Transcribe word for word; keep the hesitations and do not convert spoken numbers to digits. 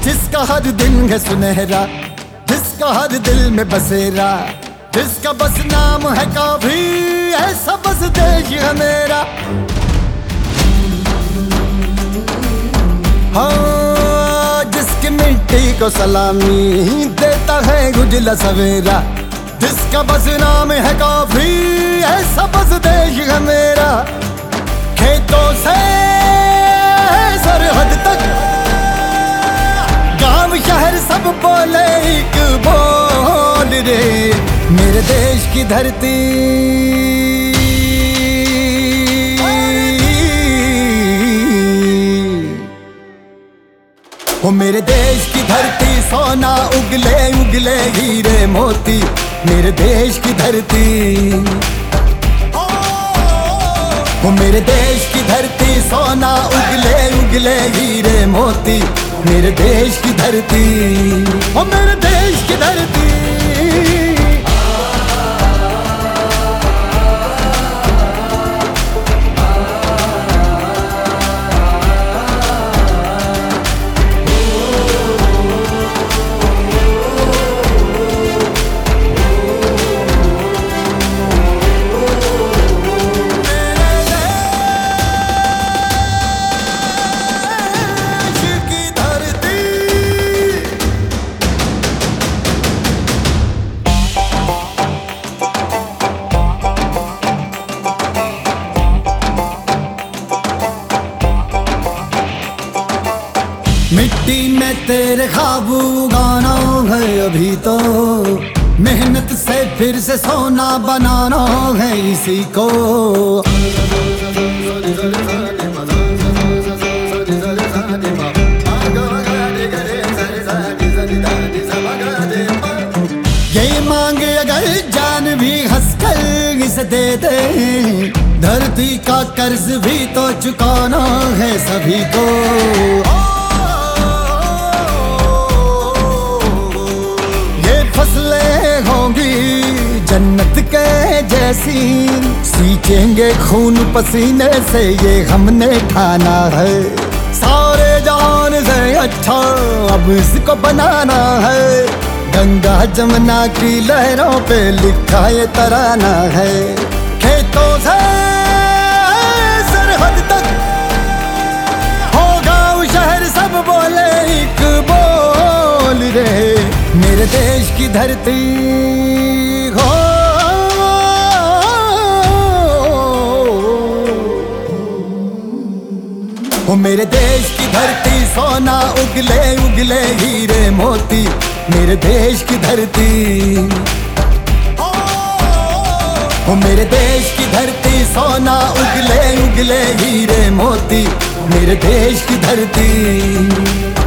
जिसका हर दिन है सुनहरा, जिसका हर दिल में बसेरा, जिसका बस नाम है काफी, ऐसा बस देश है मेरा। हाँ, जिसकी मिट्टी को सलामी देता है उजला सवेरा, जिसका बस नाम है काफी, ऐसा बस देश है मेरा। खेतों से सरहद तक, गांव शहर सब बोले एक बोल रे, मेरे देश की धरती। ओ मेरे देश की धरती, सोना उगले उगले हीरे मोती, मेरे देश की धरती। ओ मेरे देश की धरती, सोना उगले उगले हीरे मोती, मेरे देश की धरती। ओ मेरे देश की धरती। मिट्टी में तेरे ख्वाब उगाना है अभी तो, मेहनत से फिर से सोना बनाना है इसी को। ये मांगे अगर जान भी हंसकर इसे दे दे, धरती का कर्ज भी तो चुकाना है सभी को। फसलें होंगी जन्नत के जैसी, सींचेंगे खून पसीने से ये हमने ठाना है। सारे जान से अच्छा अब इसको बनाना है, गंगा जमुना की लहरों पे लिखा ये तराना है। खेतों से सरहद तक, हो गाँव शहर सब बोले एक बोल रहे, मेरे देश की धरती। हो ओ मेरे देश की धरती, सोना उगले उगले हीरे मोती, मेरे देश की धरती। ओ मेरे देश की धरती, सोना उगले उगले हीरे मोती, मेरे देश की धरती।